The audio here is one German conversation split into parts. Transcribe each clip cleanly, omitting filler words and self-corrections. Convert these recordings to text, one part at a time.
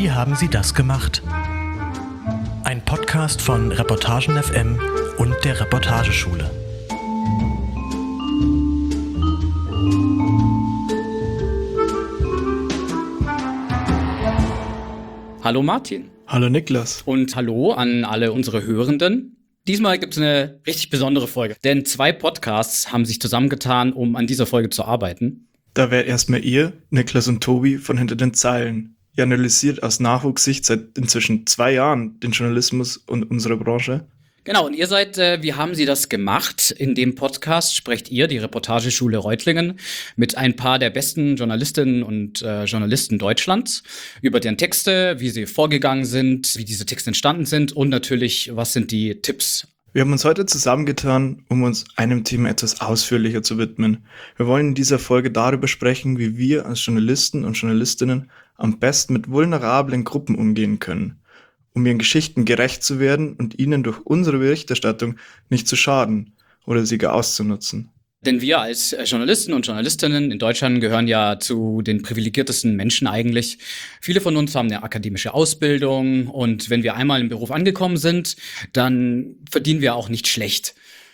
Wie haben Sie das gemacht? Ein Podcast von Reportagen FM und der Reportageschule. Hallo Martin. Hallo Niklas. Und hallo an alle unsere Hörenden. Diesmal gibt es eine richtig besondere Folge, denn 2 Podcasts haben sich zusammengetan, um an dieser Folge zu arbeiten. Da wärt erstmal ihr, Niklas und Tobi von Hinter den Zeilen. Ihr analysiert aus Nachwuchssicht seit inzwischen 2 Jahren den Journalismus und unsere Branche. Genau, und ihr seid, wie haben Sie das gemacht? In dem Podcast sprecht ihr, die Reportageschule Reutlingen, mit ein paar der besten Journalistinnen und Journalisten Deutschlands über deren Texte, wie sie vorgegangen sind, wie diese Texte entstanden sind und natürlich, was sind die Tipps? Wir haben uns heute zusammengetan, um uns einem Thema etwas ausführlicher zu widmen. Wir wollen in dieser Folge darüber sprechen, wie wir als Journalisten und Journalistinnen am besten mit vulnerablen Gruppen umgehen können, um ihren Geschichten gerecht zu werden und ihnen durch unsere Berichterstattung nicht zu schaden oder sie gar auszunutzen. Denn wir als Journalisten und Journalistinnen in Deutschland gehören ja zu den privilegiertesten Menschen eigentlich. Viele von uns haben eine akademische Ausbildung und wenn wir einmal im Beruf angekommen sind, dann verdienen wir auch nicht schlecht.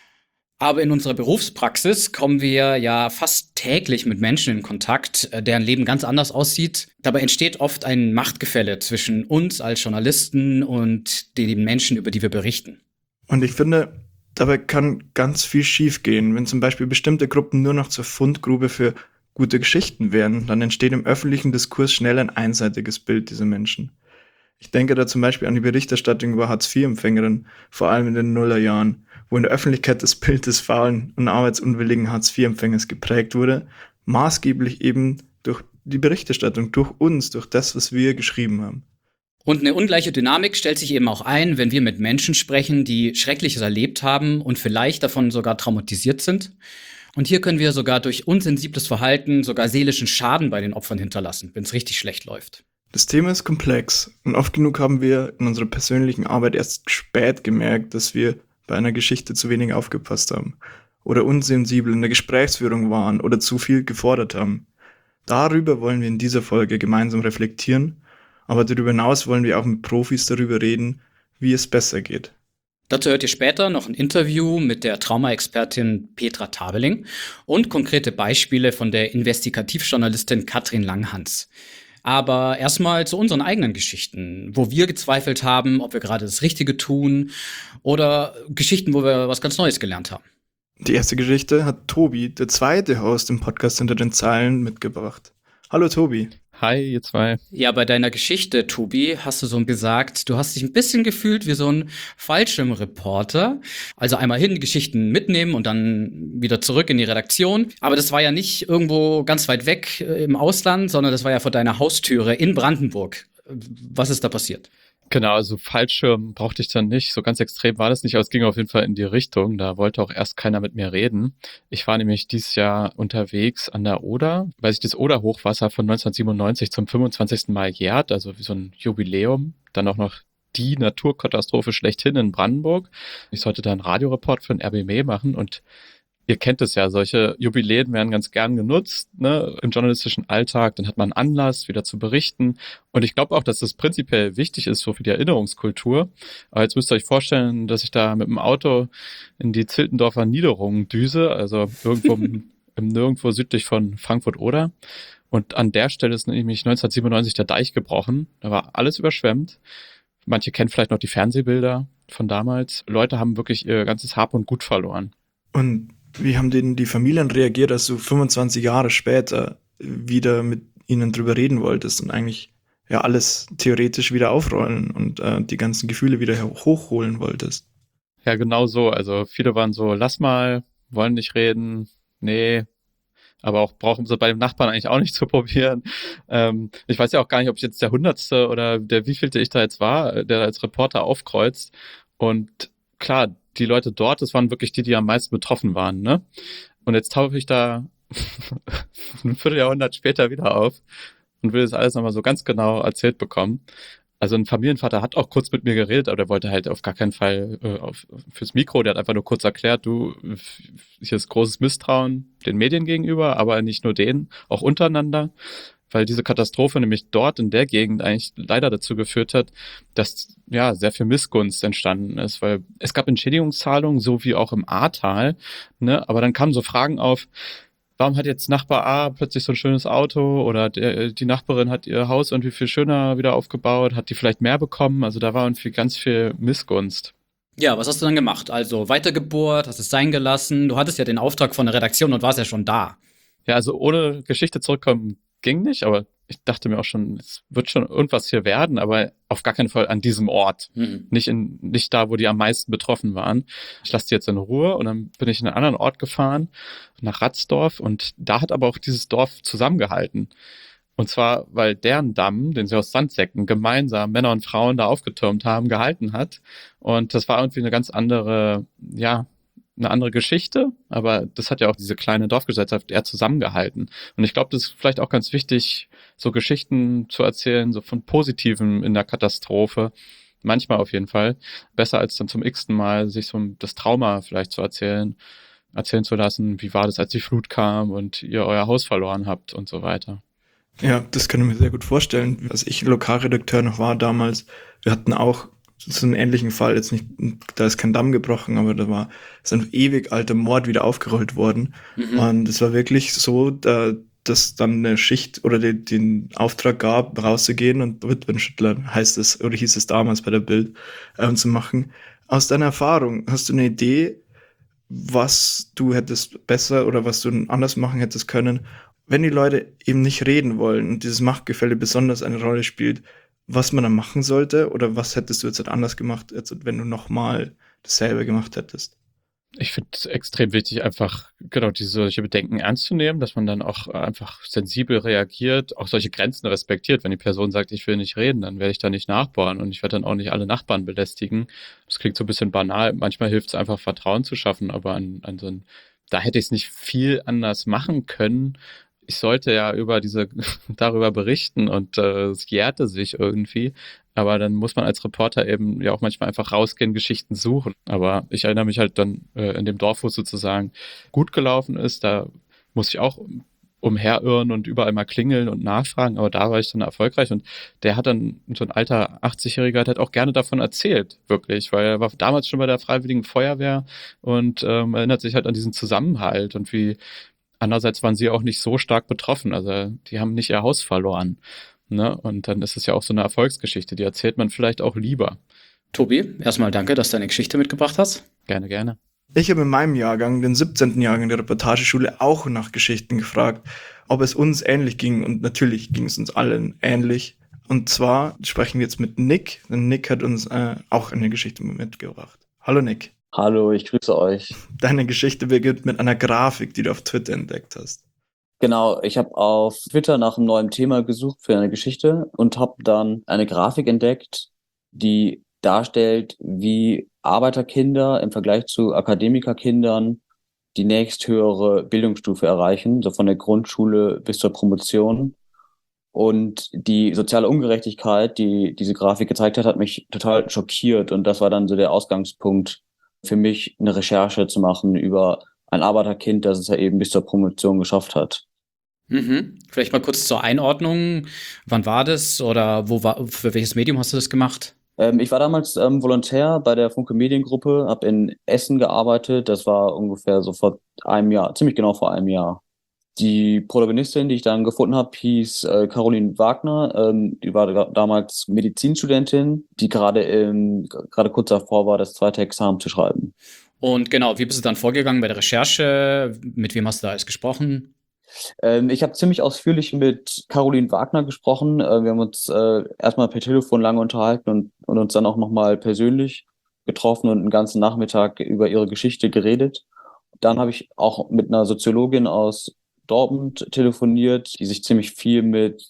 Aber in unserer Berufspraxis kommen wir ja fast täglich mit Menschen in Kontakt, deren Leben ganz anders aussieht. Dabei entsteht oft ein Machtgefälle zwischen uns als Journalisten und den Menschen, über die wir berichten. Und ich finde, dabei kann ganz viel schiefgehen. Wenn zum Beispiel bestimmte Gruppen nur noch zur Fundgrube für gute Geschichten werden, dann entsteht im öffentlichen Diskurs schnell ein einseitiges Bild dieser Menschen. Ich denke da zum Beispiel an die Berichterstattung über Hartz-IV-Empfängerinnen, vor allem in den Nullerjahren, wo in der Öffentlichkeit das Bild des faulen und arbeitsunwilligen Hartz-IV-Empfängers geprägt wurde, maßgeblich eben durch die Berichterstattung, durch uns, durch das, was wir geschrieben haben. Und eine ungleiche Dynamik stellt sich eben auch ein, wenn wir mit Menschen sprechen, die Schreckliches erlebt haben und vielleicht davon sogar traumatisiert sind. Und hier können wir sogar durch unsensibles Verhalten sogar seelischen Schaden bei den Opfern hinterlassen, wenn es richtig schlecht läuft. Das Thema ist komplex und oft genug haben wir in unserer persönlichen Arbeit erst spät gemerkt, dass wir bei einer Geschichte zu wenig aufgepasst haben oder unsensibel in der Gesprächsführung waren oder zu viel gefordert haben. Darüber wollen wir in dieser Folge gemeinsam reflektieren, aber darüber hinaus wollen wir auch mit Profis darüber reden, wie es besser geht. Dazu hört ihr später noch ein Interview mit der Traumaexpertin Petra Tabeling und konkrete Beispiele von der Investigativjournalistin Katrin Langhans. Aber erstmal zu unseren eigenen Geschichten, wo wir gezweifelt haben, ob wir gerade das Richtige tun oder Geschichten, wo wir was ganz Neues gelernt haben. Die erste Geschichte hat Tobi, der zweite Host im Podcast Hinter den Zeilen, mitgebracht. Hallo Tobi. Hi, ihr 2. Ja, bei deiner Geschichte, Tobi, hast du so gesagt, du hast dich ein bisschen gefühlt wie so ein Fallschirmreporter. Also einmal hin, die Geschichten mitnehmen und dann wieder zurück in die Redaktion. Aber das war ja nicht irgendwo ganz weit weg im Ausland, sondern das war ja vor deiner Haustüre in Brandenburg. Was ist da passiert? Genau, also Fallschirm brauchte ich dann nicht. So ganz extrem war das nicht, aber es ging auf jeden Fall in die Richtung. Da wollte auch erst keiner mit mir reden. Ich war nämlich dieses Jahr unterwegs an der Oder, weil sich das Oder-Hochwasser von 1997 zum 25. Mal jährt, also wie so ein Jubiläum. Dann auch noch die Naturkatastrophe schlechthin in Brandenburg. Ich sollte da einen Radioreport für den RBB machen und ihr kennt es ja, solche Jubiläen werden ganz gern genutzt, ne, im journalistischen Alltag. Dann hat man Anlass, wieder zu berichten. Und ich glaube auch, dass das prinzipiell wichtig ist, so für die Erinnerungskultur. Aber jetzt müsst ihr euch vorstellen, dass ich da mit dem Auto in die Ziltendorfer Niederungen düse, also irgendwo im Nirgendwo südlich von Frankfurt-Oder. Und an der Stelle ist nämlich 1997 der Deich gebrochen. Da war alles überschwemmt. Manche kennen vielleicht noch die Fernsehbilder von damals. Leute haben wirklich ihr ganzes Hab und Gut verloren. Und wie haben denn die Familien reagiert, als du 25 Jahre später wieder mit ihnen drüber reden wolltest und eigentlich ja alles theoretisch wieder aufrollen und die ganzen Gefühle wieder hochholen wolltest? Ja, genau so. Also viele waren so, lass mal, wollen nicht reden, nee, aber auch brauchen sie bei dem Nachbarn eigentlich auch nicht zu probieren. Ich weiß ja auch gar nicht, ob ich jetzt der 100. oder der wievielte ich da jetzt war, der als Reporter aufkreuzt. Und klar, die Leute dort, das waren wirklich die am meisten betroffen waren, ne? Und jetzt tauche ich da ein Vierteljahrhundert später wieder auf und will das alles nochmal so ganz genau erzählt bekommen. Also ein Familienvater hat auch kurz mit mir geredet, aber der wollte halt auf gar keinen Fall fürs Mikro, der hat einfach nur kurz erklärt, hier ist großes Misstrauen den Medien gegenüber, aber nicht nur denen, auch untereinander. weil diese Katastrophe nämlich dort in der Gegend eigentlich leider dazu geführt hat, dass ja sehr viel Missgunst entstanden ist, weil es gab Entschädigungszahlungen, so wie auch im Ahrtal, ne? Aber dann kamen so Fragen auf, warum hat jetzt Nachbar A plötzlich so ein schönes Auto oder die Nachbarin hat ihr Haus irgendwie viel schöner wieder aufgebaut, hat die vielleicht mehr bekommen? Also da war irgendwie ganz viel Missgunst. Ja, was hast du dann gemacht? Also weitergebohrt, hast es sein gelassen. Du hattest ja den Auftrag von der Redaktion und warst ja schon da. Ja, also ohne Geschichte zurückkommen ging nicht, aber ich dachte mir auch schon, es wird schon irgendwas hier werden, aber auf gar keinen Fall an diesem Ort. Nicht da, wo die am meisten betroffen waren. Ich lasse die jetzt in Ruhe und dann bin ich in einen anderen Ort gefahren, nach Ratsdorf, und da hat aber auch dieses Dorf zusammengehalten. Und zwar, weil deren Damm, den sie aus Sandsäcken gemeinsam Männer und Frauen da aufgetürmt haben, gehalten hat. Und das war irgendwie eine ganz andere, ja, eine andere Geschichte, aber das hat ja auch diese kleine Dorfgesellschaft eher zusammengehalten. Und ich glaube, das ist vielleicht auch ganz wichtig, so Geschichten zu erzählen, so von Positivem in der Katastrophe. Manchmal auf jeden Fall. Besser als dann zum x-ten Mal sich so das Trauma vielleicht zu erzählen zu lassen. Wie war das, als die Flut kam und ihr euer Haus verloren habt und so weiter. Ja, das kann ich mir sehr gut vorstellen. Als ich Lokalredakteur noch war damals, wir hatten auch so einen ähnlichen Fall, jetzt nicht, da ist kein Damm gebrochen, aber da ist ein ewig alter Mord wieder aufgerollt worden. Und es war wirklich so, dass dann eine Schicht oder den Auftrag gab, rauszugehen und Witwenschüttler hieß es damals bei der Bild, zu machen. Aus deiner Erfahrung, hast du eine Idee, was du hättest besser oder was du anders machen hättest können, wenn die Leute eben nicht reden wollen und dieses Machtgefälle besonders eine Rolle spielt, was man dann machen sollte, oder was hättest du jetzt anders gemacht, als wenn du nochmal dasselbe gemacht hättest? Ich finde es extrem wichtig, einfach genau solche Bedenken ernst zu nehmen, dass man dann auch einfach sensibel reagiert, auch solche Grenzen respektiert. Wenn die Person sagt, ich will nicht reden, dann werde ich da nicht nachbohren und ich werde dann auch nicht alle Nachbarn belästigen. Das klingt so ein bisschen banal. Manchmal hilft es einfach, Vertrauen zu schaffen, aber da hätte ich es nicht viel anders machen können. Ich sollte ja darüber berichten und es jährte sich irgendwie. Aber dann muss man als Reporter eben ja auch manchmal einfach rausgehen, Geschichten suchen. Aber ich erinnere mich halt dann in dem Dorf, wo es sozusagen gut gelaufen ist, da muss ich auch umherirren und überall mal klingeln und nachfragen. Aber da war ich dann erfolgreich und der hat dann, so ein alter 80-Jähriger, der hat auch gerne davon erzählt, wirklich. Weil er war damals schon bei der Freiwilligen Feuerwehr und erinnert sich halt an diesen Zusammenhalt und wie andererseits waren sie auch nicht so stark betroffen. Also die haben nicht ihr Haus verloren. Ne? Und dann ist es ja auch so eine Erfolgsgeschichte, die erzählt man vielleicht auch lieber. Tobi, erstmal danke, dass du eine Geschichte mitgebracht hast. Gerne, gerne. Ich habe in meinem Jahrgang, den 17. Jahrgang der Reportageschule, auch nach Geschichten gefragt, ob es uns ähnlich ging. Und natürlich ging es uns allen ähnlich. Und zwar sprechen wir jetzt mit Nick, denn Nick hat uns auch eine Geschichte mitgebracht. Hallo Nick. Hallo, ich grüße euch. Deine Geschichte beginnt mit einer Grafik, die du auf Twitter entdeckt hast. Genau, ich habe auf Twitter nach einem neuen Thema gesucht für eine Geschichte und habe dann eine Grafik entdeckt, die darstellt, wie Arbeiterkinder im Vergleich zu Akademikerkindern die nächsthöhere Bildungsstufe erreichen, so von der Grundschule bis zur Promotion. Und die soziale Ungerechtigkeit, die diese Grafik gezeigt hat, hat mich total schockiert. Und das war dann so der Ausgangspunkt für mich, eine Recherche zu machen über ein Arbeiterkind, das es ja eben bis zur Promotion geschafft hat. Vielleicht mal kurz zur Einordnung. Wann war das oder für welches Medium hast du das gemacht? Ich war damals Volontär bei der Funke Mediengruppe, habe in Essen gearbeitet. Das war ungefähr so vor einem Jahr, ziemlich genau vor einem Jahr. Die Protagonistin, die ich dann gefunden habe, hieß Caroline Wagner. Die war damals Medizinstudentin, die gerade kurz davor war, das zweite Examen zu schreiben. Und genau, wie bist du dann vorgegangen bei der Recherche? Mit wem hast du da alles gesprochen? Ich habe ziemlich ausführlich mit Caroline Wagner gesprochen. Wir haben uns erstmal per Telefon lange unterhalten und uns dann auch nochmal persönlich getroffen und einen ganzen Nachmittag über ihre Geschichte geredet. Dann habe ich auch mit einer Soziologin aus Dortmund telefoniert, die sich ziemlich viel mit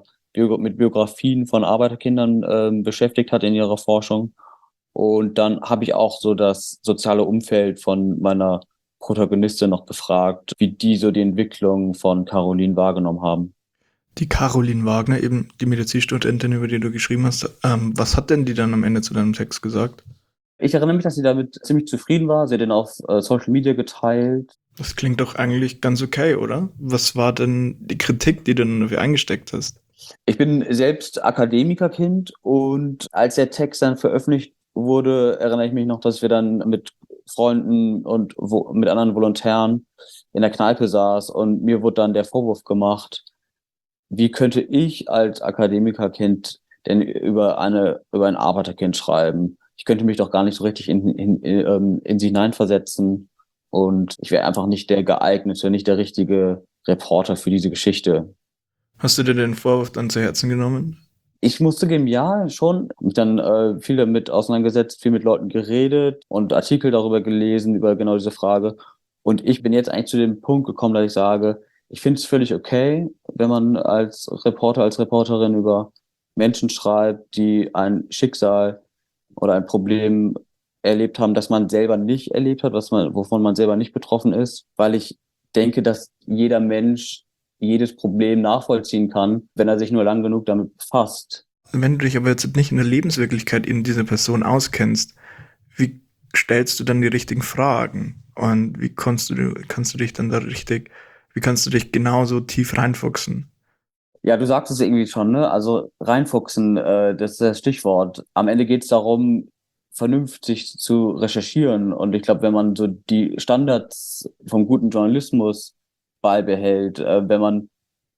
Biografien von Arbeiterkindern beschäftigt hat in ihrer Forschung. Und dann habe ich auch so das soziale Umfeld von meiner Protagonistin noch befragt, wie die so die Entwicklung von Caroline wahrgenommen haben. Die Caroline Wagner, eben die Medizinstudentin, über die du geschrieben hast, was hat denn die dann am Ende zu deinem Text gesagt? Ich erinnere mich, dass sie damit ziemlich zufrieden war. Sie hat den auf Social Media geteilt. Das klingt doch eigentlich ganz okay, oder? Was war denn die Kritik, die du dann dafür eingesteckt hast? Ich bin selbst Akademikerkind und als der Text dann veröffentlicht wurde, erinnere ich mich noch, dass wir dann mit Freunden und mit anderen Volontären in der Kneipe saß und mir wurde dann der Vorwurf gemacht, wie könnte ich als Akademikerkind denn über ein Arbeiterkind schreiben? Ich könnte mich doch gar nicht so richtig in sie hineinversetzen und ich wäre einfach nicht der geeignete, nicht der richtige Reporter für diese Geschichte. Hast du dir den Vorwurf dann zu Herzen genommen? Ich musste geben, ja, schon. Mich dann viel damit auseinandergesetzt, viel mit Leuten geredet und Artikel darüber gelesen, über genau diese Frage. Und ich bin jetzt eigentlich zu dem Punkt gekommen, dass ich sage, ich finde es völlig okay, wenn man als Reporter, als Reporterin über Menschen schreibt, die ein Schicksal oder ein Problem erlebt haben, das man selber nicht erlebt hat, wovon man selber nicht betroffen ist, weil ich denke, dass jeder Mensch jedes Problem nachvollziehen kann, wenn er sich nur lang genug damit befasst. Wenn du dich aber jetzt nicht in der Lebenswirklichkeit in dieser Person auskennst, wie stellst du dann die richtigen Fragen? Und wie kannst du dich dann wie kannst du dich genauso tief reinfuchsen? Ja, du sagst es irgendwie schon, ne? Also reinfuchsen, das ist das Stichwort. Am Ende geht es darum, vernünftig zu recherchieren. Und ich glaube, wenn man so die Standards vom guten Journalismus beibehält, wenn man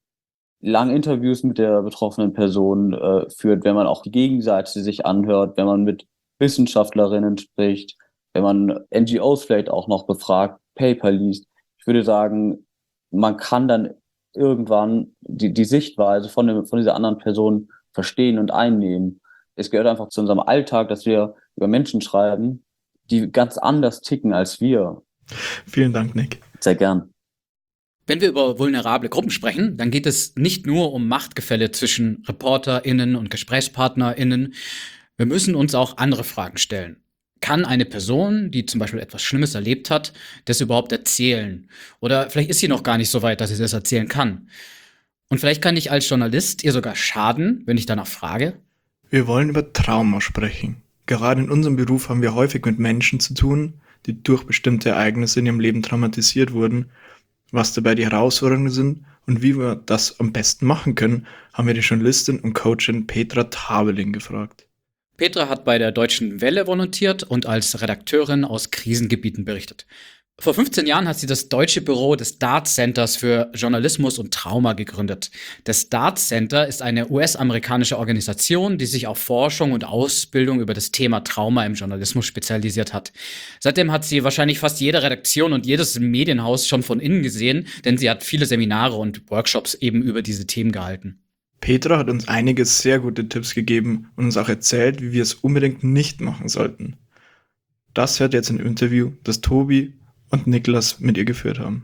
lange Interviews mit der betroffenen Person führt, wenn man auch die Gegenseite sich anhört, wenn man mit Wissenschaftlerinnen spricht, wenn man NGOs vielleicht auch noch befragt, Paper liest. Ich würde sagen, man kann dann irgendwann die Sichtweise von dieser anderen Person verstehen und einnehmen. Es gehört einfach zu unserem Alltag, dass wir über Menschen schreiben, die ganz anders ticken als wir. Vielen Dank, Nick. Sehr gern. Wenn wir über vulnerable Gruppen sprechen, dann geht es nicht nur um Machtgefälle zwischen ReporterInnen und GesprächspartnerInnen. Wir müssen uns auch andere Fragen stellen. Kann eine Person, die zum Beispiel etwas Schlimmes erlebt hat, das überhaupt erzählen? Oder vielleicht ist sie noch gar nicht so weit, dass sie das erzählen kann. Und vielleicht kann ich als Journalist ihr sogar schaden, wenn ich danach frage. Wir wollen über Trauma sprechen. Gerade in unserem Beruf haben wir häufig mit Menschen zu tun, die durch bestimmte Ereignisse in ihrem Leben traumatisiert wurden. Was dabei die Herausforderungen sind und wie wir das am besten machen können, haben wir die Journalistin und Coachin Petra Tabeling gefragt. Petra hat bei der Deutschen Welle volontiert und als Redakteurin aus Krisengebieten berichtet. Vor 15 Jahren hat sie das deutsche Büro des DART Centers für Journalismus und Trauma gegründet. Das DART Center ist eine US-amerikanische Organisation, die sich auf Forschung und Ausbildung über das Thema Trauma im Journalismus spezialisiert hat. Seitdem hat sie wahrscheinlich fast jede Redaktion und jedes Medienhaus schon von innen gesehen, denn sie hat viele Seminare und Workshops eben über diese Themen gehalten. Petra hat uns einige sehr gute Tipps gegeben und uns auch erzählt, wie wir es unbedingt nicht machen sollten. Das hört jetzt ein Interview, das Tobi und Niklas mit ihr geführt haben.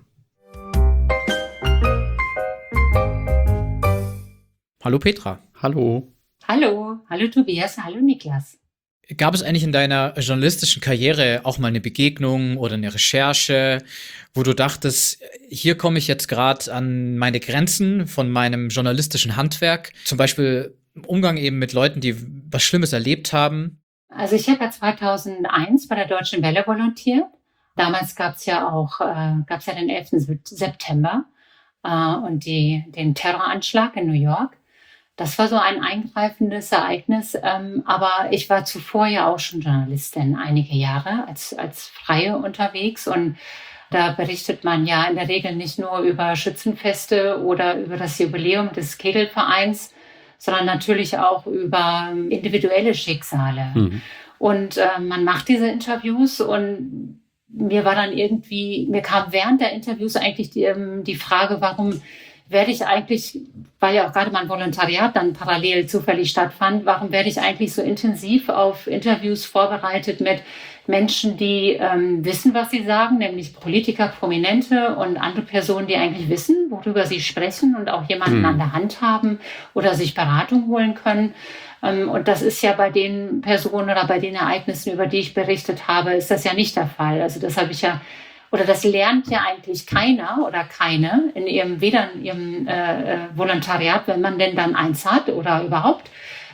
Hallo Petra. Hallo. Hallo Tobias, hallo Niklas. Gab es eigentlich in deiner journalistischen Karriere auch mal eine Begegnung oder eine Recherche, wo du dachtest, hier komme ich jetzt gerade an meine Grenzen von meinem journalistischen Handwerk? Zum Beispiel im Umgang eben mit Leuten, die was Schlimmes erlebt haben? Also ich habe ja 2001 bei der Deutschen Welle volontiert. Damals gab's ja den 11. September und den Terroranschlag in New York. Das war so ein eingreifendes Ereignis, aber ich war zuvor ja auch schon Journalistin einige Jahre als Freie unterwegs und da berichtet man ja in der Regel nicht nur über Schützenfeste oder über das Jubiläum des Kegelvereins, sondern natürlich auch über individuelle Schicksale. Mhm. Und man macht diese Interviews und mir kam während der Interviews eigentlich die Frage, warum werde ich eigentlich, weil ja auch gerade mein Volontariat dann parallel zufällig stattfand, warum werde ich eigentlich so intensiv auf Interviews vorbereitet mit Menschen, die wissen, was sie sagen, nämlich Politiker, Prominente und andere Personen, die eigentlich wissen, worüber sie sprechen und auch jemanden an der Hand haben oder sich Beratung holen können. Und das ist ja bei den Personen oder bei den Ereignissen, über die ich berichtet habe, ist das ja nicht der Fall. Also das das lernt ja eigentlich keiner oder keine weder in ihrem Volontariat, wenn man denn dann eins hat oder überhaupt,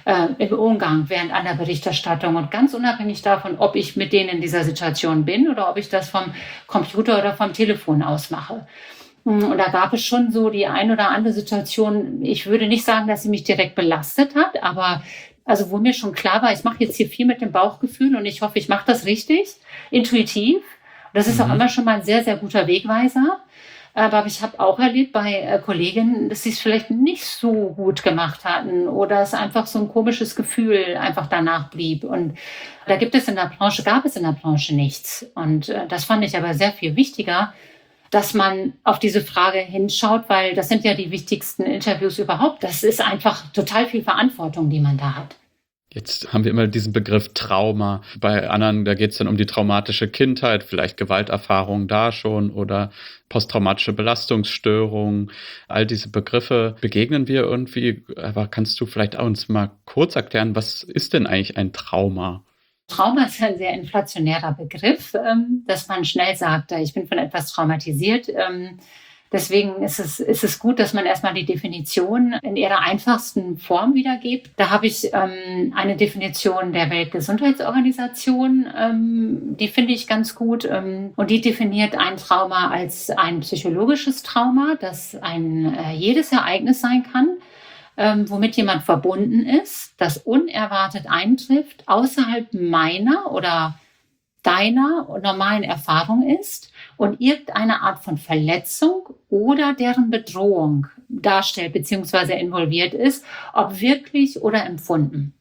im Umgang während einer Berichterstattung und ganz unabhängig davon, ob ich mit denen in dieser Situation bin oder ob ich das vom Computer oder vom Telefon aus mache. Und da gab es schon so die ein oder andere Situation, ich würde nicht sagen, dass sie mich direkt belastet hat, aber also wo mir schon klar war, ich mache jetzt hier viel mit dem Bauchgefühl und ich hoffe, ich mache das richtig, intuitiv. Das ist auch immer schon mal ein sehr, sehr guter Wegweiser. Aber ich habe auch erlebt bei Kolleginnen, dass sie es vielleicht nicht so gut gemacht hatten oder es einfach so ein komisches Gefühl einfach danach blieb. Und da gab es in der Branche nichts. Und das fand ich aber sehr viel wichtiger, dass man auf diese Frage hinschaut, weil das sind ja die wichtigsten Interviews überhaupt. Das ist einfach total viel Verantwortung, die man da hat. Jetzt haben wir immer diesen Begriff Trauma. Bei anderen, da geht es dann um die traumatische Kindheit, vielleicht Gewalterfahrungen da schon oder posttraumatische Belastungsstörungen. All diese Begriffe begegnen wir irgendwie. Aber kannst du vielleicht uns mal kurz erklären, was ist denn eigentlich ein Trauma? Trauma ist ein sehr inflationärer Begriff, dass man schnell sagt, ich bin von etwas traumatisiert. Deswegen ist es gut, dass man erstmal die Definition in ihrer einfachsten Form wiedergibt. Da habe ich eine Definition der Weltgesundheitsorganisation, die finde ich ganz gut. Und die definiert ein Trauma als ein psychologisches Trauma, das jedes Ereignis sein kann, womit jemand verbunden ist, das unerwartet eintrifft, außerhalb meiner oder deiner normalen Erfahrung ist und irgendeine Art von Verletzung oder deren Bedrohung darstellt bzw. involviert ist, ob wirklich oder empfunden.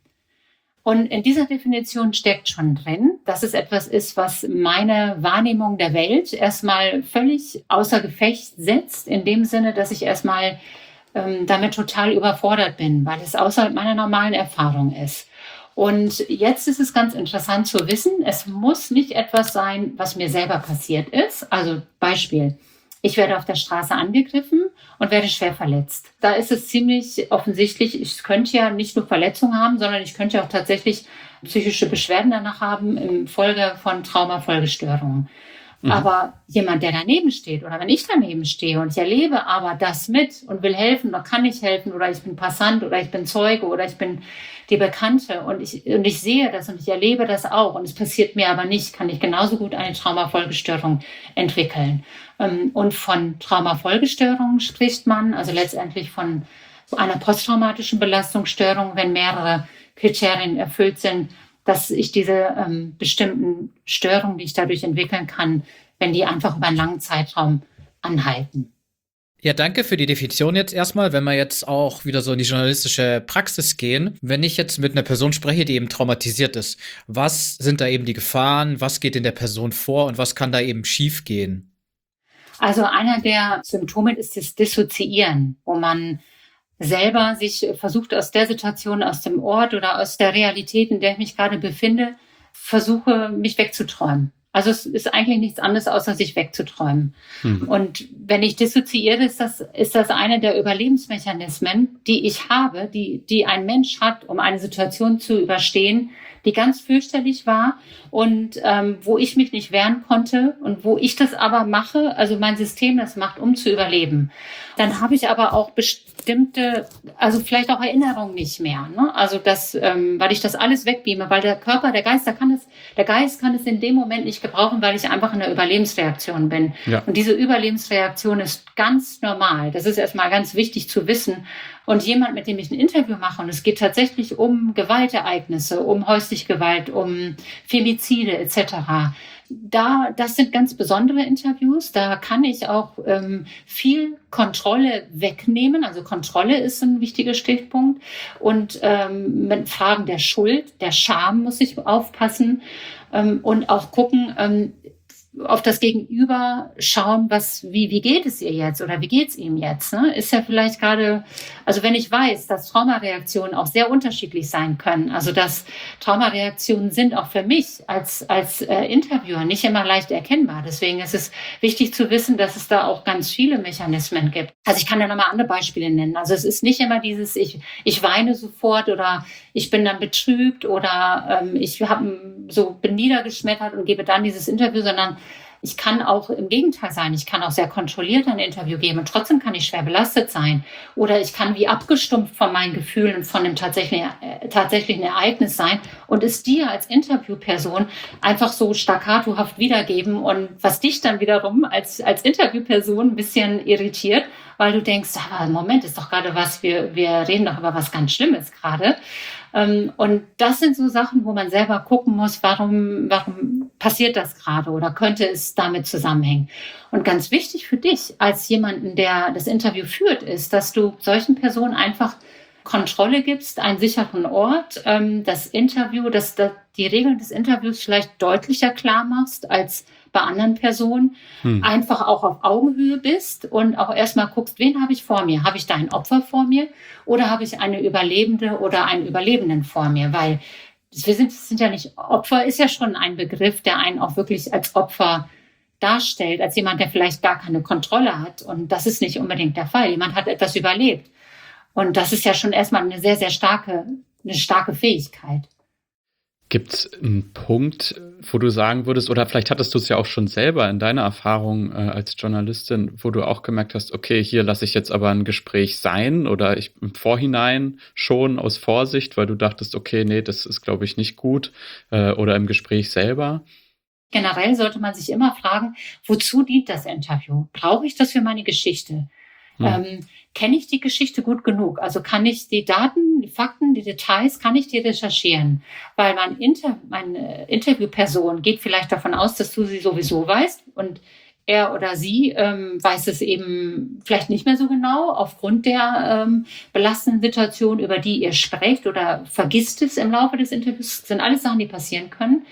Und in dieser Definition steckt schon drin, dass es etwas ist, was meine Wahrnehmung der Welt erstmal völlig außer Gefecht setzt, in dem Sinne, dass ich erstmal damit total überfordert bin, weil es außerhalb meiner normalen Erfahrung ist. Und jetzt ist es ganz interessant zu wissen, es muss nicht etwas sein, was mir selber passiert ist. Also Beispiel, ich werde auf der Straße angegriffen und werde schwer verletzt. Da ist es ziemlich offensichtlich, ich könnte ja nicht nur Verletzungen haben, sondern ich könnte auch tatsächlich psychische Beschwerden danach haben im Folge von Traumafolgestörungen. Aber jemand, der daneben steht oder wenn ich daneben stehe und ich erlebe aber das mit und will helfen oder kann nicht helfen oder ich bin Passant oder ich bin Zeuge oder ich bin die Bekannte und ich sehe das und ich erlebe das auch und es passiert mir aber nicht, kann ich genauso gut eine Traumafolgestörung entwickeln. Und von Traumafolgestörungen spricht man, also letztendlich von einer posttraumatischen Belastungsstörung, wenn mehrere Kriterien erfüllt sind, dass ich diese bestimmten Störungen, die ich dadurch entwickeln kann, wenn die einfach über einen langen Zeitraum anhalten. Ja, danke für die Definition jetzt erstmal. Wenn wir jetzt auch wieder so in die journalistische Praxis gehen, wenn ich jetzt mit einer Person spreche, die eben traumatisiert ist, was sind da eben die Gefahren, was geht in der Person vor und was kann da eben schief gehen? Also einer der Symptome ist das Dissoziieren, wo man selber sich versucht, aus der Situation, aus dem Ort oder aus der Realität, in der ich mich gerade befinde, versuche, mich wegzuträumen. Also es ist eigentlich nichts anderes, außer sich wegzuträumen. Und wenn ich dissoziiere, ist das eine der Überlebensmechanismen, die ich habe, die ein Mensch hat, um eine Situation zu überstehen, die ganz fürchterlich war und wo ich mich nicht wehren konnte und wo ich das aber mache, also mein System das macht, um zu überleben. Dann habe ich aber auch bestimmte, also vielleicht auch Erinnerungen nicht mehr. Ne? Also das, weil ich das alles wegbeame, weil der Körper, der Geist kann es in dem Moment nicht gebrauchen, weil ich einfach in der Überlebensreaktion bin. Ja. Und diese Überlebensreaktion ist ganz normal. Das ist erstmal ganz wichtig zu wissen. Und jemand, mit dem ich ein Interview mache, und es geht tatsächlich um Gewaltereignisse, um häusliche Gewalt, um Femizide etc., das sind ganz besondere Interviews. Da kann ich auch viel Kontrolle wegnehmen. Also Kontrolle ist ein wichtiger Stichpunkt. Und mit Fragen der Schuld, der Scham muss ich aufpassen und auch gucken, auf das Gegenüber schauen, wie geht es ihr jetzt oder wie geht's ihm jetzt? Ne? Ist ja vielleicht gerade, also wenn ich weiß, dass Traumareaktionen auch sehr unterschiedlich sein können, also dass Traumareaktionen sind auch für mich als Interviewer nicht immer leicht erkennbar. Deswegen ist es wichtig zu wissen, dass es da auch ganz viele Mechanismen gibt. Also ich kann da nochmal andere Beispiele nennen. Also es ist nicht immer dieses, ich weine sofort oder ich bin dann betrübt oder ich bin niedergeschmettert und gebe dann dieses Interview, sondern Ich kann auch im Gegenteil sein. Ich kann auch sehr kontrolliert ein Interview geben und trotzdem kann ich schwer belastet sein. Oder ich kann wie abgestumpft von meinen Gefühlen und von dem tatsächlichen Ereignis sein und es dir als Interviewperson einfach so staccatohaft wiedergeben und was dich dann wiederum als Interviewperson ein bisschen irritiert, weil du denkst, aber Moment, ist doch gerade was, wir reden doch über was ganz Schlimmes gerade. Und das sind so Sachen, wo man selber gucken muss, warum passiert das gerade oder könnte es damit zusammenhängen. Und ganz wichtig für dich als jemanden, der das Interview führt, ist, dass du solchen Personen einfach Kontrolle gibst, einen sicheren Ort, das Interview, dass die Regeln des Interviews vielleicht deutlicher klar machst als bei anderen Personen, einfach auch auf Augenhöhe bist und auch erstmal guckst, wen habe ich vor mir? Habe ich da ein Opfer vor mir oder habe ich eine Überlebende oder einen Überlebenden vor mir? Weil wir sind ja nicht, Opfer ist ja schon ein Begriff, der einen auch wirklich als Opfer darstellt, als jemand, der vielleicht gar keine Kontrolle hat. Und das ist nicht unbedingt der Fall. Jemand hat etwas überlebt. Und das ist ja schon erstmal eine sehr, sehr starke Fähigkeit. Gibt es einen Punkt, wo du sagen würdest, oder vielleicht hattest du es ja auch schon selber in deiner Erfahrung als Journalistin, wo du auch gemerkt hast, okay, hier lasse ich jetzt aber ein Gespräch sein oder ich im Vorhinein schon aus Vorsicht, weil du dachtest, okay, nee, das ist, glaube ich, nicht gut oder im Gespräch selber? Generell sollte man sich immer fragen, wozu dient das Interview? Brauche ich das für meine Geschichte? Kenne ich die Geschichte gut genug? Also kann ich die Daten, die Fakten, die Details, kann ich die recherchieren? Weil meine Interviewperson geht vielleicht davon aus, dass du sie sowieso weißt und er oder sie weiß es eben vielleicht nicht mehr so genau aufgrund der belastenden Situation, über die ihr sprecht oder vergisst es im Laufe des Interviews. Das sind alles Sachen, die passieren können.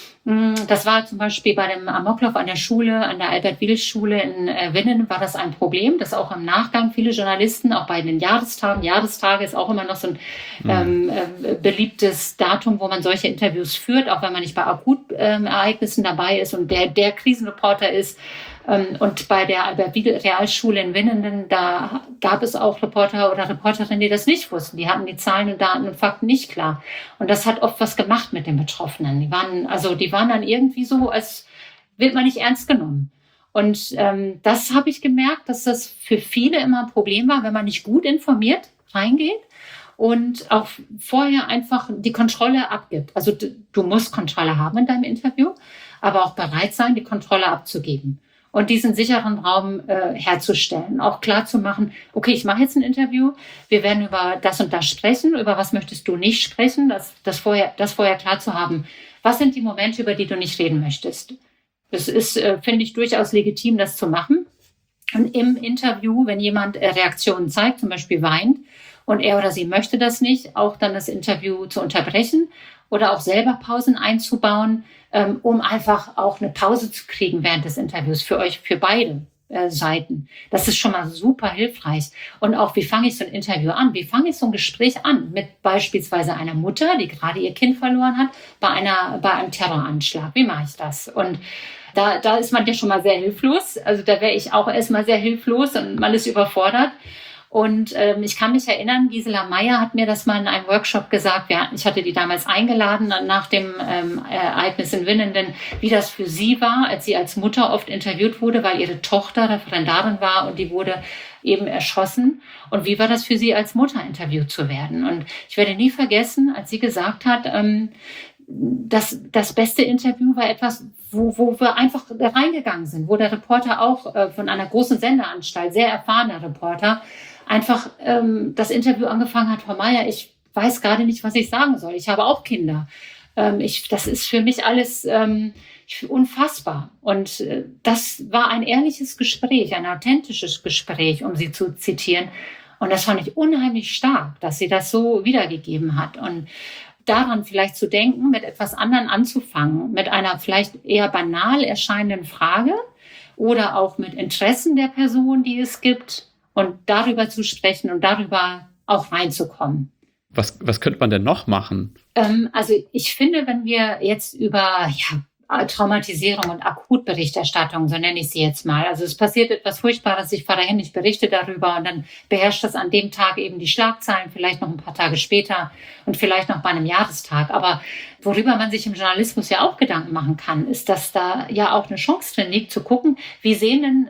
Das war zum Beispiel bei dem Amoklauf an der Schule, an der Albert-Wiel-Schule in Winnen, war das ein Problem, dass auch im Nachgang viele Journalisten, auch bei den Jahrestage ist auch immer noch so ein beliebtes Datum, wo man solche Interviews führt, auch wenn man nicht bei Akutereignissen dabei ist und der Krisenreporter ist. Und bei der Albert-Wiel-Realschule in Winnenden, da gab es auch Reporter oder Reporterinnen, die das nicht wussten. Die hatten die Zahlen und Daten und Fakten nicht klar. Und das hat oft was gemacht mit den Betroffenen. Die waren dann irgendwie so, als wird man nicht ernst genommen. Und das habe ich gemerkt, dass das für viele immer ein Problem war, wenn man nicht gut informiert reingeht und auch vorher einfach die Kontrolle abgibt. Also du musst Kontrolle haben in deinem Interview, aber auch bereit sein, die Kontrolle abzugeben. Und diesen sicheren Raum herzustellen, auch klar zu machen, okay, ich mache jetzt ein Interview, wir werden über das und das sprechen, über was möchtest du nicht sprechen, das vorher klar zu haben. Was sind die Momente, über die du nicht reden möchtest? Das ist, finde ich, durchaus legitim, das zu machen. Und im Interview, wenn jemand Reaktionen zeigt, zum Beispiel weint, und er oder sie möchte das nicht, auch dann das Interview zu unterbrechen oder auch selber Pausen einzubauen, um einfach auch eine Pause zu kriegen während des Interviews für euch, für beide Seiten. Das ist schon mal super hilfreich. Und auch, wie fange ich so ein Interview an? Wie fange ich so ein Gespräch an mit beispielsweise einer Mutter, die gerade ihr Kind verloren hat, bei einem Terroranschlag? Wie mache ich das? Und da ist man ja schon mal sehr hilflos. Also da wäre ich auch erstmal sehr hilflos und man ist überfordert. Und ich kann mich erinnern, Gisela Meyer hat mir das mal in einem Workshop gesagt. Ich hatte die damals eingeladen nach dem Ereignis in Winnenden, wie das für sie war, als sie als Mutter oft interviewt wurde, weil ihre Tochter Referendarin war und die wurde eben erschossen. Und wie war das für sie als Mutter interviewt zu werden? Und ich werde nie vergessen, als sie gesagt hat, das beste Interview war etwas, wo wir einfach reingegangen sind, wo der Reporter auch von einer großen Sendeanstalt, sehr erfahrener Reporter, einfach das Interview angefangen hat, Frau Meyer, ich weiß gerade nicht, was ich sagen soll. Ich habe auch Kinder. Das ist für mich alles unfassbar. Und das war ein ehrliches Gespräch, ein authentisches Gespräch, um sie zu zitieren. Und das fand ich unheimlich stark, dass sie das so wiedergegeben hat. Und daran vielleicht zu denken, mit etwas anderem anzufangen, mit einer vielleicht eher banal erscheinenden Frage oder auch mit Interessen der Person, die es gibt, und darüber zu sprechen und darüber auch reinzukommen. Was könnte man denn noch machen? Also ich finde, wenn wir jetzt über Traumatisierung und Akutberichterstattung, so nenne ich sie jetzt mal. Also es passiert etwas Furchtbares, ich fahre dahin, ich berichte darüber und dann beherrscht das an dem Tag eben die Schlagzeilen, vielleicht noch ein paar Tage später und vielleicht noch bei einem Jahrestag. Aber worüber man sich im Journalismus ja auch Gedanken machen kann, ist, dass da ja auch eine Chance drin liegt, zu gucken, wie sehen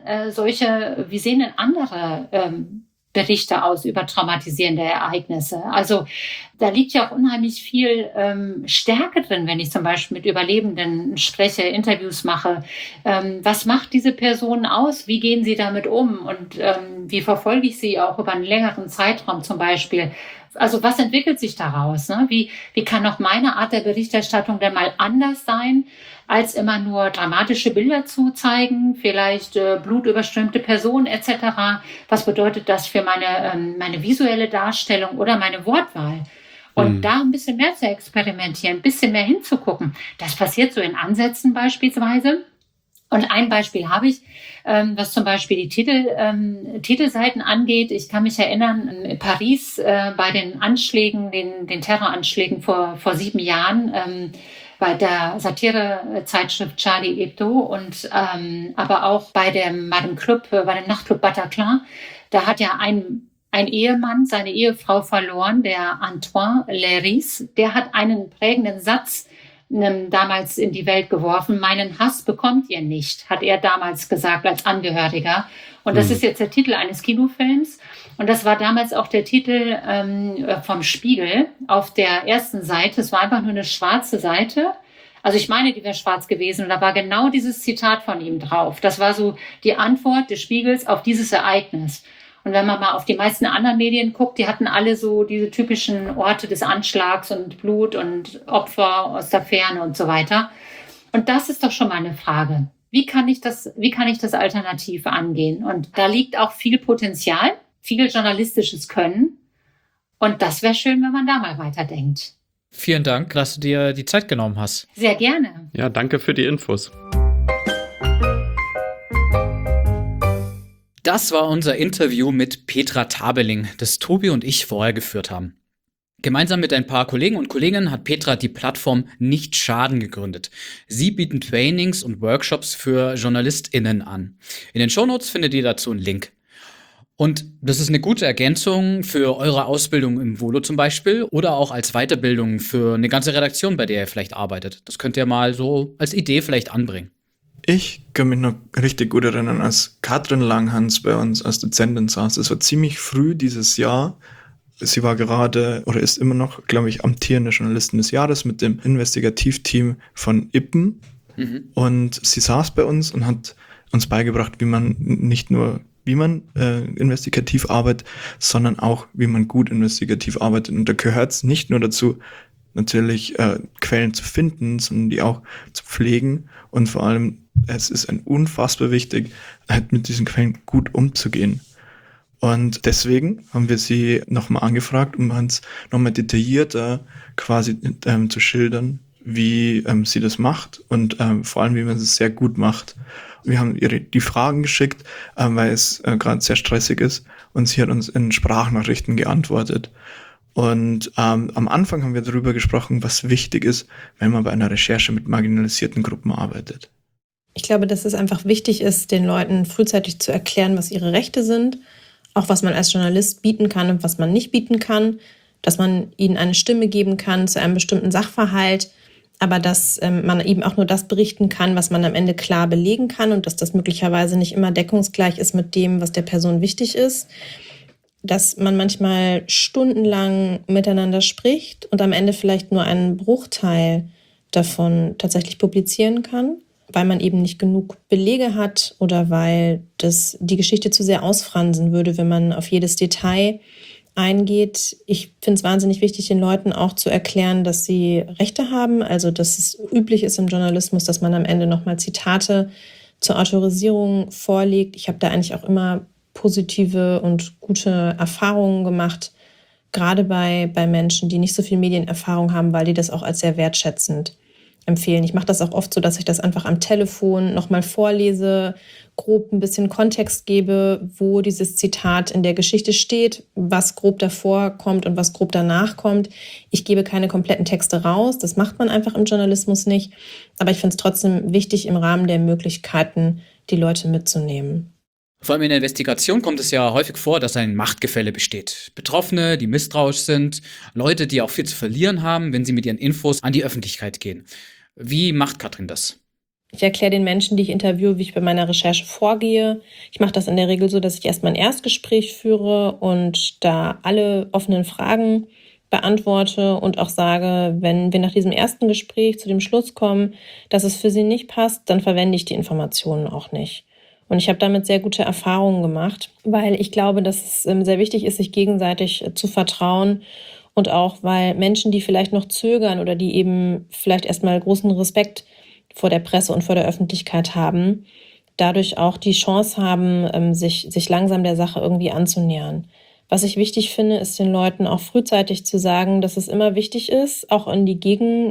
denn andere Berichte aus über traumatisierende Ereignisse. Also da liegt ja auch unheimlich viel Stärke drin, wenn ich zum Beispiel mit Überlebenden spreche, Interviews mache. Was macht diese Person aus? Wie gehen sie damit um? Und wie verfolge ich sie auch über einen längeren Zeitraum zum Beispiel? Also was entwickelt sich daraus? Ne? Wie kann auch meine Art der Berichterstattung denn mal anders sein, als immer nur dramatische Bilder zu zeigen, vielleicht blutüberströmte Personen etc. Was bedeutet das für meine visuelle Darstellung oder meine Wortwahl? Und da ein bisschen mehr zu experimentieren, ein bisschen mehr hinzugucken. Das passiert so in Ansätzen beispielsweise. Und ein Beispiel habe ich, was zum Beispiel die Titelseiten angeht. Ich kann mich erinnern, in Paris bei den Anschlägen, den Terroranschlägen vor 7 Jahren, bei der Satirezeitschrift Charlie Hebdo und aber auch bei dem Nachtclub Bataclan. Da hat ja ein Ehemann seine Ehefrau verloren, der Antoine Léris. Der hat einen prägenden Satz damals in die Welt geworfen. Meinen Hass bekommt ihr nicht, hat er damals gesagt als Angehöriger. Und das ist jetzt der Titel eines Kinofilms. Und das war damals auch der Titel vom Spiegel auf der ersten Seite. Es war einfach nur eine schwarze Seite. Also ich meine, die wäre schwarz gewesen. Und da war genau dieses Zitat von ihm drauf. Das war so die Antwort des Spiegels auf dieses Ereignis. Und wenn man mal auf die meisten anderen Medien guckt, die hatten alle so diese typischen Orte des Anschlags und Blut und Opfer aus der Ferne und so weiter. Und das ist doch schon mal eine Frage. Wie kann ich das alternativ angehen? Und da liegt auch viel Potenzial, viel journalistisches Können. Und das wäre schön, wenn man da mal weiterdenkt. Vielen Dank, dass du dir die Zeit genommen hast. Sehr gerne. Ja, danke für die Infos. Das war unser Interview mit Petra Tabeling, das Tobi und ich vorher geführt haben. Gemeinsam mit ein paar Kollegen und Kolleginnen hat Petra die Plattform Nicht Schaden gegründet. Sie bieten Trainings und Workshops für JournalistInnen an. In den Shownotes findet ihr dazu einen Link. Und das ist eine gute Ergänzung für eure Ausbildung im Volo zum Beispiel oder auch als Weiterbildung für eine ganze Redaktion, bei der ihr vielleicht arbeitet. Das könnt ihr mal so als Idee vielleicht anbringen. Ich kann mich noch richtig gut erinnern, als Katrin Langhans bei uns als Dozentin saß. Es war ziemlich früh dieses Jahr. Sie war gerade oder ist immer noch, glaube ich, amtierende Journalistin des Jahres mit dem Investigativteam von Ippen. Und sie saß bei uns und hat uns beigebracht, wie man investigativ arbeitet, sondern auch, wie man gut investigativ arbeitet. Und da gehört es nicht nur dazu, natürlich Quellen zu finden, sondern die auch zu pflegen. Und vor allem, es ist unfassbar wichtig, halt mit diesen Quellen gut umzugehen. Und deswegen haben wir sie nochmal angefragt, um uns nochmal detaillierter quasi zu schildern, wie sie das macht und vor allem, wie man es sehr gut macht. Wir haben ihr die Fragen geschickt, weil es gerade sehr stressig ist, und sie hat uns in Sprachnachrichten geantwortet. Und am Anfang haben wir darüber gesprochen, was wichtig ist, wenn man bei einer Recherche mit marginalisierten Gruppen arbeitet. Ich glaube, dass es einfach wichtig ist, den Leuten frühzeitig zu erklären, was ihre Rechte sind, auch was man als Journalist bieten kann und was man nicht bieten kann, dass man ihnen eine Stimme geben kann zu einem bestimmten Sachverhalt, aber dass man eben auch nur das berichten kann, was man am Ende klar belegen kann und dass das möglicherweise nicht immer deckungsgleich ist mit dem, was der Person wichtig ist, dass man manchmal stundenlang miteinander spricht und am Ende vielleicht nur einen Bruchteil davon tatsächlich publizieren kann, weil man eben nicht genug Belege hat oder weil das die Geschichte zu sehr ausfransen würde, wenn man auf jedes Detail eingeht. Ich finde es wahnsinnig wichtig, den Leuten auch zu erklären, dass sie Rechte haben, also dass es üblich ist im Journalismus, dass man am Ende nochmal Zitate zur Autorisierung vorlegt. Ich habe da eigentlich auch immer positive und gute Erfahrungen gemacht, gerade bei Menschen, die nicht so viel Medienerfahrung haben, weil die das auch als sehr wertschätzend empfehlen. Ich mache das auch oft so, dass ich das einfach am Telefon nochmal vorlese, grob ein bisschen Kontext gebe, wo dieses Zitat in der Geschichte steht, was grob davor kommt und was grob danach kommt. Ich gebe keine kompletten Texte raus, das macht man einfach im Journalismus nicht. Aber ich finde es trotzdem wichtig, im Rahmen der Möglichkeiten die Leute mitzunehmen. Vor allem in der Investigation kommt es ja häufig vor, dass ein Machtgefälle besteht. Betroffene, die misstrauisch sind, Leute, die auch viel zu verlieren haben, wenn sie mit ihren Infos an die Öffentlichkeit gehen. Wie macht Katrin das? Ich erkläre den Menschen, die ich interviewe, wie ich bei meiner Recherche vorgehe. Ich mache das in der Regel so, dass ich erstmal ein Erstgespräch führe und da alle offenen Fragen beantworte und auch sage, wenn wir nach diesem ersten Gespräch zu dem Schluss kommen, dass es für sie nicht passt, dann verwende ich die Informationen auch nicht. Und ich habe damit sehr gute Erfahrungen gemacht, weil ich glaube, dass es sehr wichtig ist, sich gegenseitig zu vertrauen. Und auch, weil Menschen, die vielleicht noch zögern oder die eben vielleicht erstmal großen Respekt vor der Presse und vor der Öffentlichkeit haben, dadurch auch die Chance haben, sich langsam der Sache irgendwie anzunähern. Was ich wichtig finde, ist den Leuten auch frühzeitig zu sagen, dass es immer wichtig ist, auch in die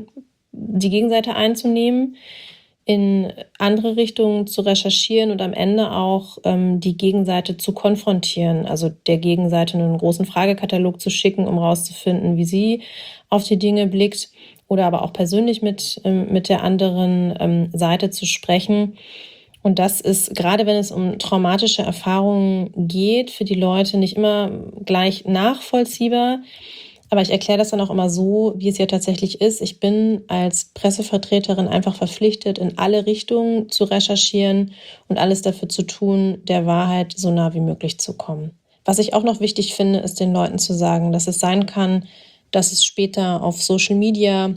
Gegenseite einzunehmen, in andere Richtungen zu recherchieren und am Ende auch die Gegenseite zu konfrontieren, also der Gegenseite einen großen Fragekatalog zu schicken, um rauszufinden, wie sie auf die Dinge blickt oder aber auch persönlich mit der anderen Seite zu sprechen. Und das ist, gerade wenn es um traumatische Erfahrungen geht, für die Leute nicht immer gleich nachvollziehbar. Aber ich erkläre das dann auch immer so, wie es ja tatsächlich ist. Ich bin als Pressevertreterin einfach verpflichtet, in alle Richtungen zu recherchieren und alles dafür zu tun, der Wahrheit so nah wie möglich zu kommen. Was ich auch noch wichtig finde, ist den Leuten zu sagen, dass es sein kann, dass es später auf Social Media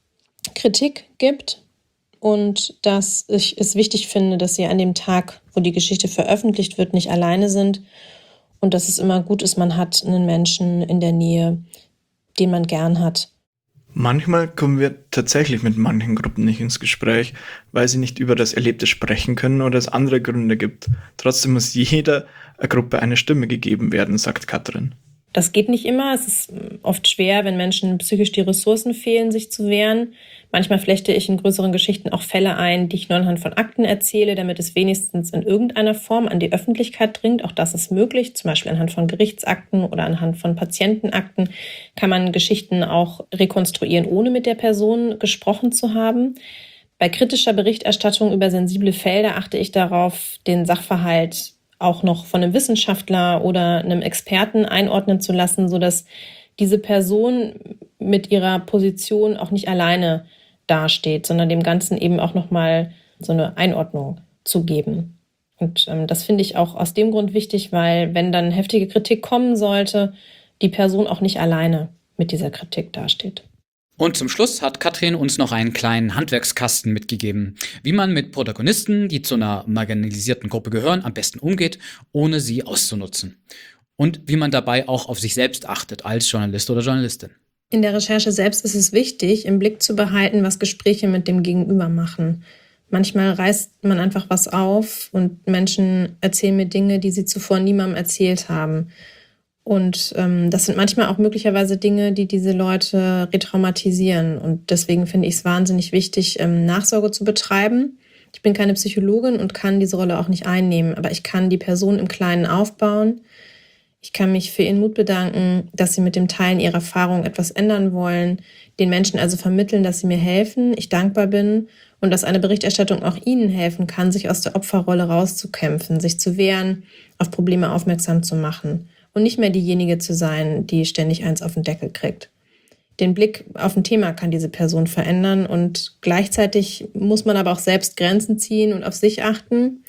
Kritik gibt und dass ich es wichtig finde, dass sie an dem Tag, wo die Geschichte veröffentlicht wird, nicht alleine sind und dass es immer gut ist, man hat einen Menschen in der Nähe, den man gern hat. Manchmal kommen wir tatsächlich mit manchen Gruppen nicht ins Gespräch, weil sie nicht über das Erlebte sprechen können oder es andere Gründe gibt. Trotzdem muss jeder Gruppe eine Stimme gegeben werden, sagt Katrin. Das geht nicht immer. Es ist oft schwer, wenn Menschen psychisch die Ressourcen fehlen, sich zu wehren. Manchmal flechte ich in größeren Geschichten auch Fälle ein, die ich nur anhand von Akten erzähle, damit es wenigstens in irgendeiner Form an die Öffentlichkeit dringt. Auch das ist möglich, zum Beispiel anhand von Gerichtsakten oder anhand von Patientenakten kann man Geschichten auch rekonstruieren, ohne mit der Person gesprochen zu haben. Bei kritischer Berichterstattung über sensible Felder achte ich darauf, den Sachverhalt auch noch von einem Wissenschaftler oder einem Experten einordnen zu lassen, sodass diese Person mit ihrer Position auch nicht alleine dasteht, sondern dem Ganzen eben auch nochmal so eine Einordnung zu geben. Und das finde ich auch aus dem Grund wichtig, weil wenn dann heftige Kritik kommen sollte, die Person auch nicht alleine mit dieser Kritik dasteht. Und zum Schluss hat Katrin uns noch einen kleinen Handwerkskasten mitgegeben, wie man mit Protagonisten, die zu einer marginalisierten Gruppe gehören, am besten umgeht, ohne sie auszunutzen. Und wie man dabei auch auf sich selbst achtet als Journalist oder Journalistin. In der Recherche selbst ist es wichtig, im Blick zu behalten, was Gespräche mit dem Gegenüber machen. Manchmal reißt man einfach was auf und Menschen erzählen mir Dinge, die sie zuvor niemandem erzählt haben. Und das sind manchmal auch möglicherweise Dinge, die diese Leute retraumatisieren. Und deswegen finde ich es wahnsinnig wichtig, Nachsorge zu betreiben. Ich bin keine Psychologin und kann diese Rolle auch nicht einnehmen, aber ich kann die Person im Kleinen aufbauen. Ich kann mich für ihren Mut bedanken, dass sie mit dem Teilen ihrer Erfahrungen etwas ändern wollen, den Menschen also vermitteln, dass sie mir helfen, ich dankbar bin und dass eine Berichterstattung auch ihnen helfen kann, sich aus der Opferrolle rauszukämpfen, sich zu wehren, auf Probleme aufmerksam zu machen und nicht mehr diejenige zu sein, die ständig eins auf den Deckel kriegt. Den Blick auf ein Thema kann diese Person verändern und gleichzeitig muss man aber auch selbst Grenzen ziehen und auf sich achten.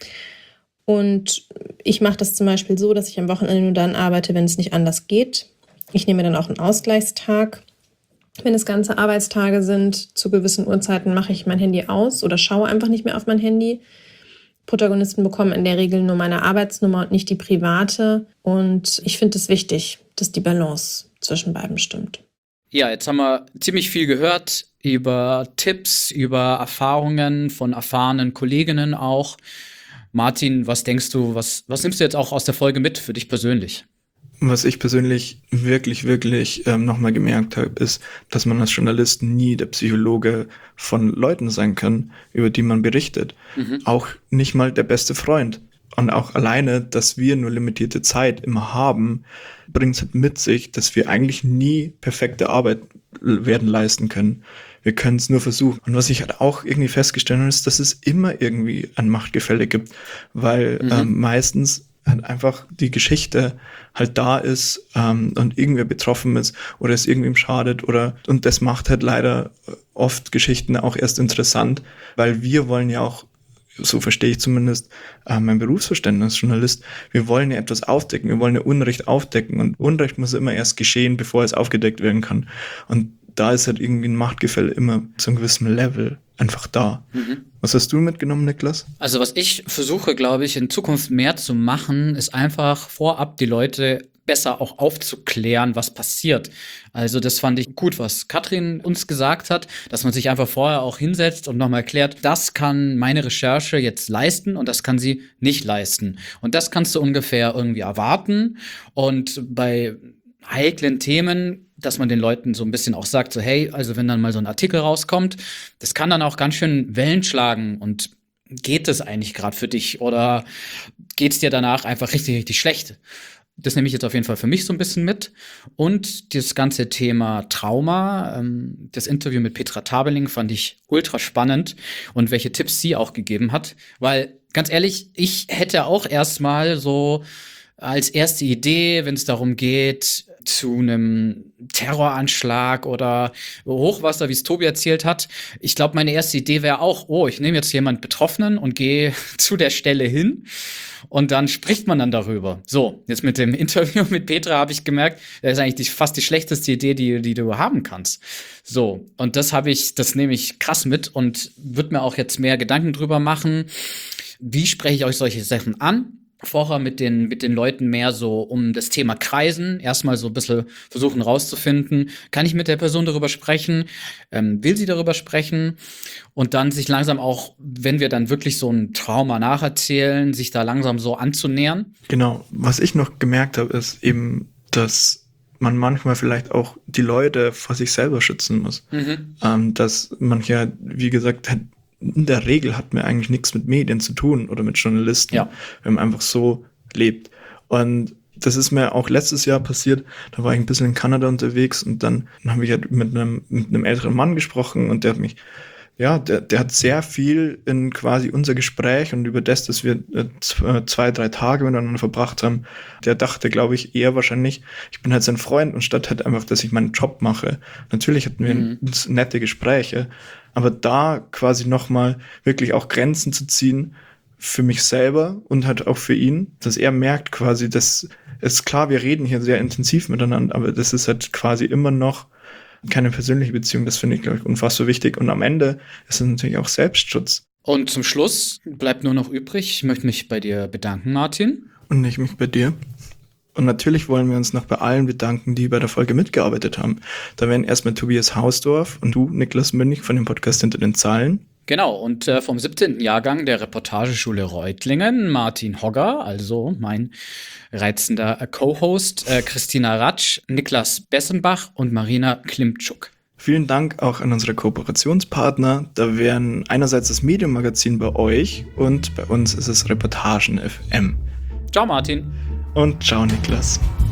Und ich mache das zum Beispiel so, dass ich am Wochenende nur dann arbeite, wenn es nicht anders geht. Ich nehme dann auch einen Ausgleichstag. Wenn es ganze Arbeitstage sind, zu gewissen Uhrzeiten mache ich mein Handy aus oder schaue einfach nicht mehr auf mein Handy. Protagonisten bekommen in der Regel nur meine Arbeitsnummer und nicht die private. Und ich finde es wichtig, dass die Balance zwischen beiden stimmt. Ja, jetzt haben wir ziemlich viel gehört über Tipps, über Erfahrungen von erfahrenen Kolleginnen auch. Martin, was denkst du, was nimmst du jetzt auch aus der Folge mit für dich persönlich? Was ich persönlich wirklich, wirklich nochmal gemerkt habe, ist, dass man als Journalist nie der Psychologe von Leuten sein kann, über die man berichtet. Auch nicht mal der beste Freund. Und auch alleine, dass wir nur limitierte Zeit immer haben, bringt es halt mit sich, dass wir eigentlich nie perfekte Arbeit werden leisten können. Wir können es nur versuchen. Und was ich halt auch irgendwie festgestellt habe, ist, dass es immer irgendwie ein Machtgefälle gibt, weil meistens halt einfach die Geschichte halt da ist und irgendwer betroffen ist oder es irgendwem schadet und das macht halt leider oft Geschichten auch erst interessant, weil wir wollen ja auch, so verstehe ich zumindest mein Berufsverständnis als Journalist, wir wollen ja etwas aufdecken, wir wollen ja Unrecht aufdecken und Unrecht muss immer erst geschehen, bevor es aufgedeckt werden kann. Und da ist halt irgendwie ein Machtgefälle immer zu einem gewissen Level einfach da. Was hast du mitgenommen, Niklas? Also was ich versuche, glaube ich, in Zukunft mehr zu machen, ist einfach vorab die Leute besser auch aufzuklären, was passiert. Also das fand ich gut, was Katrin uns gesagt hat, dass man sich einfach vorher auch hinsetzt und nochmal erklärt, das kann meine Recherche jetzt leisten und das kann sie nicht leisten. Und das kannst du ungefähr irgendwie erwarten. Und bei heiklen Themen, dass man den Leuten so ein bisschen auch sagt, so hey, also wenn dann mal so ein Artikel rauskommt, das kann dann auch ganz schön Wellen schlagen und geht es eigentlich gerade für dich oder geht es dir danach einfach richtig, richtig schlecht? Das nehme ich jetzt auf jeden Fall für mich so ein bisschen mit. Und das ganze Thema Trauma, das Interview mit Petra Tabeling fand ich ultra spannend und welche Tipps sie auch gegeben hat. Weil, ganz ehrlich, ich hätte auch erstmal so als erste Idee, wenn es darum geht, zu einem Terroranschlag oder Hochwasser, wie es Tobi erzählt hat. Ich glaube, meine erste Idee wäre auch, ich nehme jetzt jemanden Betroffenen und gehe zu der Stelle hin und dann spricht man dann darüber. So, jetzt mit dem Interview mit Petra habe ich gemerkt, das ist eigentlich fast die schlechteste Idee, die du haben kannst. So, und das nehme ich krass mit und würde mir auch jetzt mehr Gedanken drüber machen. Wie spreche ich euch solche Sachen an? Vorher mit den Leuten mehr so um das Thema kreisen, erstmal so ein bisschen versuchen rauszufinden, kann ich mit der Person darüber sprechen, will sie darüber sprechen und dann sich langsam auch, wenn wir dann wirklich so ein Trauma nacherzählen, sich da langsam so anzunähern. Genau, was ich noch gemerkt habe, ist eben, dass man manchmal vielleicht auch die Leute vor sich selber schützen muss. Dass man ja, wie gesagt, in der Regel hat man eigentlich nichts mit Medien zu tun oder mit Journalisten, wenn man einfach so lebt. Und das ist mir auch letztes Jahr passiert, da war ich ein bisschen in Kanada unterwegs und dann habe ich halt mit einem älteren Mann gesprochen und der hat mich, der hat sehr viel in quasi unser Gespräch und über das, dass wir 2-3 Tage miteinander verbracht haben, der dachte, glaube ich, eher wahrscheinlich, ich bin halt sein Freund und statt halt einfach, dass ich meinen Job mache. Natürlich hatten wir nette Gespräche, aber da quasi nochmal wirklich auch Grenzen zu ziehen für mich selber und halt auch für ihn, dass er merkt quasi, dass ist klar, wir reden hier sehr intensiv miteinander, aber das ist halt quasi immer noch keine persönliche Beziehung. Das finde ich, glaube ich, unfassbar wichtig. Und am Ende ist es natürlich auch Selbstschutz. Und zum Schluss bleibt nur noch übrig, ich möchte mich bei dir bedanken, Martin. Und ich mich bei dir. Und natürlich wollen wir uns noch bei allen bedanken, die bei der Folge mitgearbeitet haben. Da wären erstmal Tobias Hausdorf und du, Niklas Münch, von dem Podcast Hinter den Zahlen. Genau, und vom 17. Jahrgang der Reportageschule Reutlingen, Martin Hogger, also mein reizender Co-Host, Christina Ratsch, Niklas Bessenbach und Marina Klimtschuk. Vielen Dank auch an unsere Kooperationspartner. Da wären einerseits das Medienmagazin bei euch und bei uns ist es Reportagen FM. Ciao Martin. Und ciao Niklas.